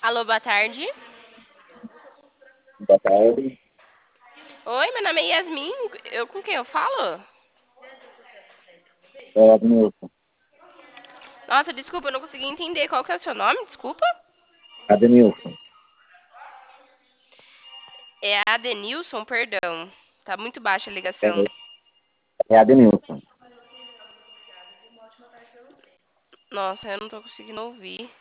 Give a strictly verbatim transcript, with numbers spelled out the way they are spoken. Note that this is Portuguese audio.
Alô, boa tarde. Boa tarde, Oi, meu nome é Yasmin. Eu com quem eu falo? é Admilson. Nossa, desculpa, eu não consegui entender. Qual que é o seu nome? Desculpa. Admilson, É Adenilson, perdão. Tá muito baixa a ligação. é, é Admilson. Nossa, eu não tô conseguindo ouvir.